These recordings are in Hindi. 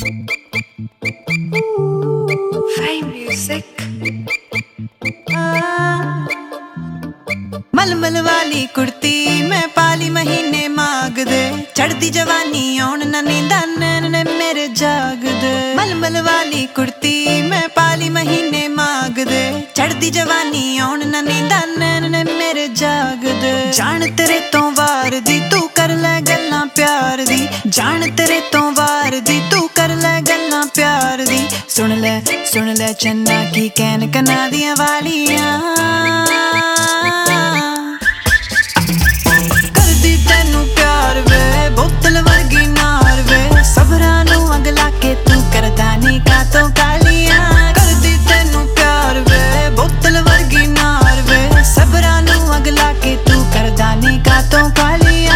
Fine music. मलमल वाली कुर्ती मैं पाली महीने मांग दे, चढ़ती जवानी आउण ना नींदा नैन ने मेरे जाग दे। मलमल वाली कुर्ती मैं पाली महीने मांग दे, चढ़ती जवानी आउण ना नींदा नैन ने मेरे जाग दे। जान तेरे तो वार दी तू कर ले गल्लां प्यार दी, जान तेरे तो वार दी तू कर ले गल्लां प्यार दी। सुन ले चन्ना की कैन कना दियां वालियां, करदी तैनू प्यार वे बोतल वर्गी नार वे। सबरां नू अगला के तू करदा नी कातों कालियां, करदी तैनू प्यार वे बोतल वर्गी नार वे। सबरां नू अगला के तू करदा नी कातों कालियां।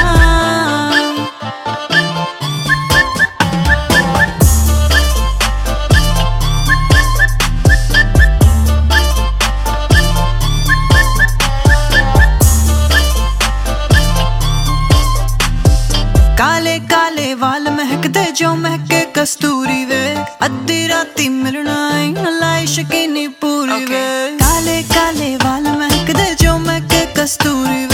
काले काले वाल महकदे जो महके कस्तूरी वे, अद्धी राती मिलना लाई शकीनी पूरी वे। काले काले वाल महकदे जो महके कस्तूरी वे,